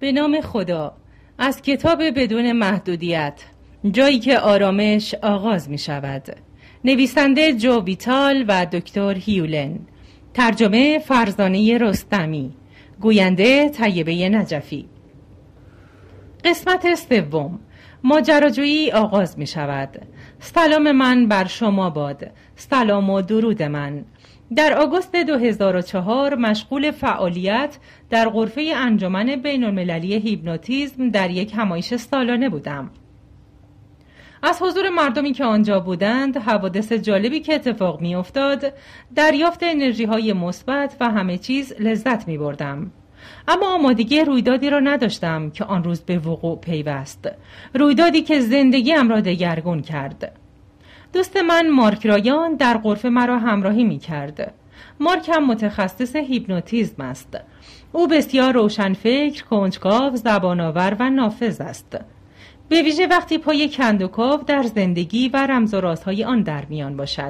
به نام خدا. از کتاب بدون محدودیت، جایی که آرامش آغاز می شود. نویسنده جو ویتال و دکتر هیولن. ترجمه فرزانه رستمی. گوینده طیبه نجفی. قسمت سوم. ماجراجویی آغاز می شود. سلام من بر شما باد. سلام و درود من. در آگوست 2004 مشغول فعالیت در غرفه انجمن بین‌المللی هیپنوتیزم در یک همایش سالانه بودم. از حضور مردمی که آنجا بودند، حوادث جالبی که اتفاق می افتاد، دریافت انرژی های مثبت و همه چیز لذت می بردم. اما آمادگی رویدادی را نداشتم که آن روز به وقوع پیوست. رویدادی که زندگیم را دگرگون کرد. دوست من مارک رایان در غرفه مرا همراهی می کرد. مارک هم متخصص هیپنوتیزم است. او بسیار روشنفکر، کنجکاو، زبان‌آور و نافذ است. به ویژه وقتی پای کندوکاو در زندگی و رمز و رازهای آن در میان باشد.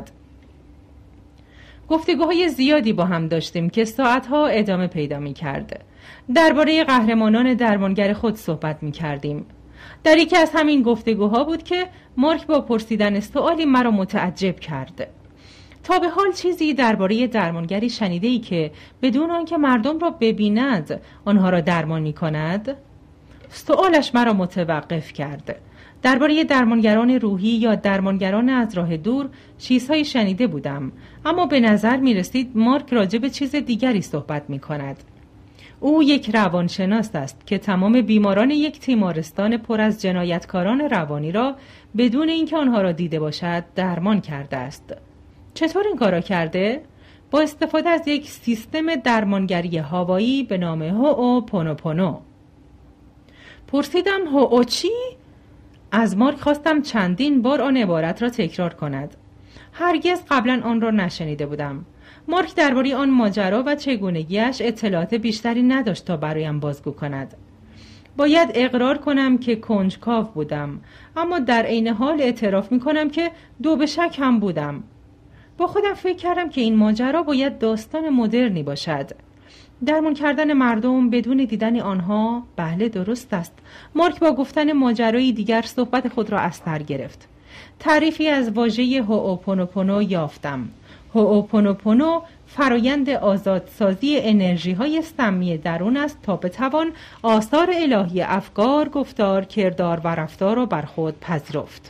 گفتگوهای زیادی با هم داشتیم که ساعتها ادامه پیدا می کرد. درباره قهرمانان درمانگر خود صحبت می کردیم. در یکی از همین گفتگوها بود که مارک با پرسیدن سوالی مرا متعجب کرد. تا به حال چیزی درباره درمانگری شنیده‌ای که بدون آنکه مردم را ببیند آنها را درمان می‌کند؟ سوالش مرا متوقف کرد. درباره درمانگران روحی یا درمانگران از راه دور چیزهایی شنیده بودم، اما به نظر می‌رسید مارک راجع به چیز دیگری صحبت می‌کند. او یک روانشناس است که تمام بیماران یک تیمارستان پر از جنایتکاران روانی را بدون اینکه آنها را دیده باشد درمان کرده است. چطور این کارا کرده؟ با استفاده از یک سیستم درمانگری هوایی به نام هوئوپونوپونو. پرسیدم هوئو چی؟ از مارک خواستم چندین بار آن عبارت را تکرار کند. هرگز قبلا آن را نشنیده بودم. مارک درباره آن ماجرا و چگونگیش اطلاعات بیشتری نداشت تا برایم بازگو کند. باید اقرار کنم که کنجکاو بودم، اما در عین حال اعتراف می کنم که دو به شک هم بودم. با خودم فکر کردم که این ماجرا باید داستان مدرنی باشد. درمان کردن مردم بدون دیدن آنها، بله درست است. مارک با گفتن ماجرایی دیگر صحبت خود را از سر گرفت. تعریفی از واژه هوئوپونوپونو یافتم. هوئوپونوپونو فرایند آزادسازی انرژی‌های سمی درون است تا بتوان آثار الهی افکار، گفتار، کردار و رفتار را بر خود پذیرفت.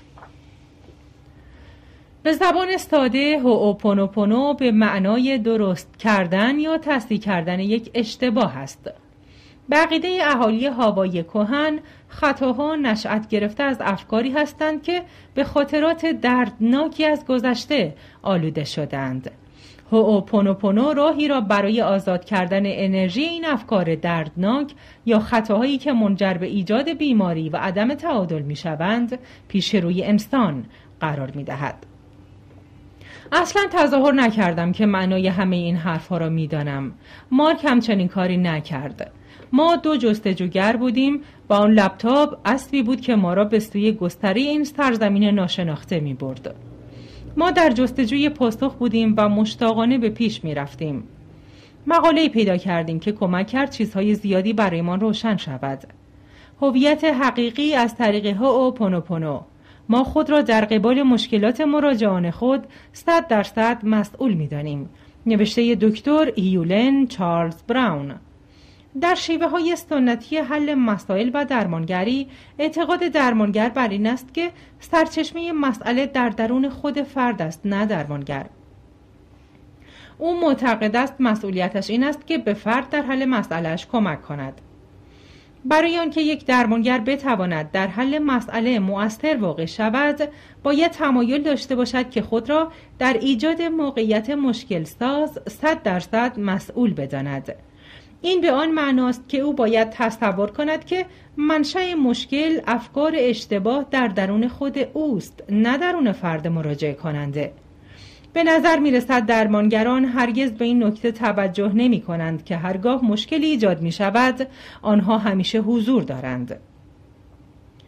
به زبان ساده هوئوپونوپونو به معنای درست کردن یا تصحیح کردن یک اشتباه است. به عقیده اهالی هاوایی کهن، خطاها نشأت گرفته از افکاری هستند که به خاطرات دردناکی از گذشته آلوده شدند. هوئوپونوپونو راهی را برای آزاد کردن انرژی این افکار دردناک یا خطاهایی که منجر به ایجاد بیماری و عدم تعادل می‌شوند پیش روی انسان قرار می‌دهد. اصلا تظاهر نکردم که معنای همه این حرفها را می‌دانم. مارک همچنین کاری نکرد. ما دو جستجوگر بودیم و آن لپتاپ اسبی بود که ما را به سوی گستره این سرزمین ناشناخته می‌برد. ما در جستجوی پاسخ بودیم و مشتاقانه به پیش می‌رفتیم. مقاله‌ای پیدا کردیم که کمک کرد چیزهای زیادی برایمان روشن شود. هویت حقیقی از طریق هوئوپونوپونو. ما خود را در قبال مشکلات مراجعان خود 100% مسئول می‌دانیم. نوشته دکتر هیولن چارلز براون. در شیوه های سنتی حل مسائل و درمانگری، اعتقاد درمانگر بر این است که سرچشمه مسئله در درون خود فرد است، نه درمانگر. او معتقد است مسئولیتش این است که به فرد در حل مسئلهش کمک کند. برای آنکه یک درمانگر بتواند در حل مسئله مؤثر واقع شود، باید تمایل داشته باشد که خود را در ایجاد موقعیت مشکل ساز 100% مسئول بداند. این به آن معناست که او باید تصور کند که منشأ مشکل افکار اشتباه در درون خود اوست، نه درون فرد مراجعه کننده. به نظر می رسد درمانگران هرگز به این نکته توجه نمی کنند که هرگاه مشکلی ایجاد می شود، آنها همیشه حضور دارند.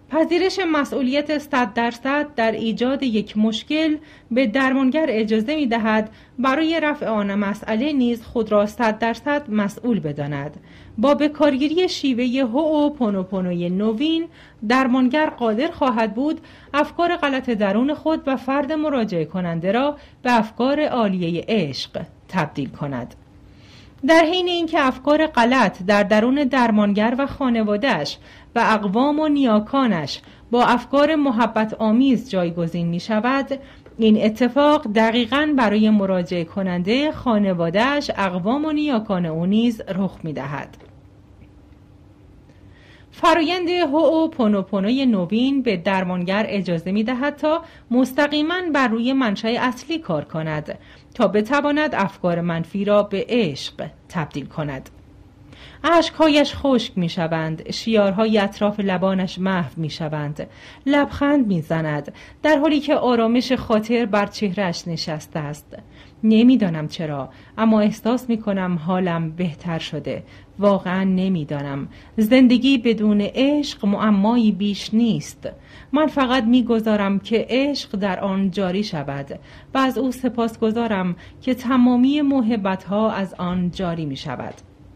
پذیرش مسئولیت 100% در ایجاد یک مشکل به درمانگر اجازه می‌دهد برای رفع آن مسئله نیز خود را 100% مسئول بداند. با بکارگیری شیوه هوئوپونوپونوی نوین، درمانگر قادر خواهد بود افکار غلط درون خود و فرد مراجعه کننده را به افکار عالیه عشق تبدیل کند. در حین اینکه افکار غلط در درون درمانگر و خانواده‌اش و اقوام و نیاکانش با افکار محبت آمیز جایگزین می شود، این اتفاق دقیقاً برای مراجعه کننده، خانواده‌اش، اقوام و نیاکان او نیز رخ می دهد. فرایند هوئوپونوپونوی نوین به درمانگر اجازه می دهد تا مستقیما بر روی منشأ اصلی کار کند تا بتواند افکار منفی را به عشق تبدیل کند. اشکهایش خشک می شوند، شیارهای اطراف لبانش محو می شوند، لبخند می زند در حالی که آرامش خاطر بر چهرهش نشسته است. نمیدانم چرا، اما احساس می کنم حالم بهتر شده. واقعا نمیدانم. زندگی بدون عشق معمایی بیش نیست. من فقط میگذارم که عشق در آن جاری شود و از او سپاسگزارم که تمامی موهبت‌ها از آن جاری می شود.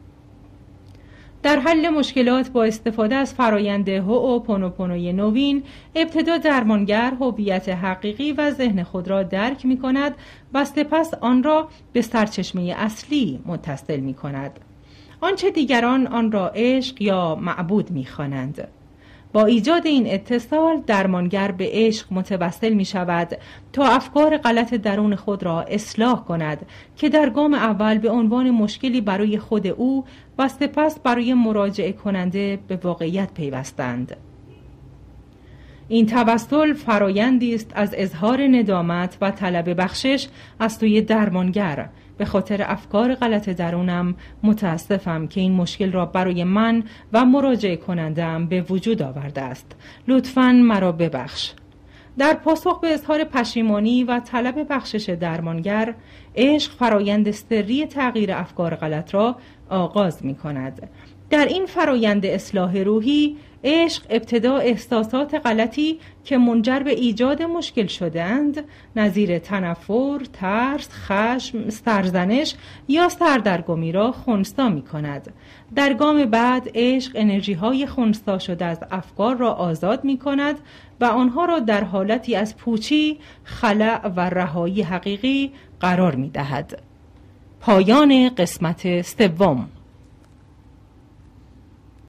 در حل مشکلات با استفاده از فرایند هوئوپونوپونوی نوین، ابتدا درمانگر هویت حقیقی و ذهن خود را درک می کند و سپس آن را به سرچشمه اصلی متصل می کند. آنچه دیگران آن را عشق یا معبود می خوانند. با ایجاد این اتصال، درمانگر به عشق متوسل می شود تا افکار غلط درون خود را اصلاح کند که در گام اول به عنوان مشکلی برای خود او و سپس برای مراجعه کننده به واقعیت پیوستند. این توسل فرایندی است از اظهار ندامت و طلب بخشش از سوی درمانگر. به خاطر افکار غلط درونم متاسفم که این مشکل را برای من و مراجعه کنندم به وجود آورده است. لطفاً مرا ببخش. در پاسخ به اظهار پشیمانی و طلب بخشش درمانگر، عشق فرایند سری تغییر افکار غلط را آغاز می کند. در این فرایند اصلاح روحی، عشق ابتدا احساسات غلطی که منجر به ایجاد مشکل شدند، نظیر تنفر، ترس، خشم، سرزنش یا سردرگمی را خنثی می کند. در گام بعد، عشق انرژی های خنثی شده از افکار را آزاد می کند و آنها را در حالتی از پوچی، خلأ و رهایی حقیقی قرار می دهد. پایان قسمت 3.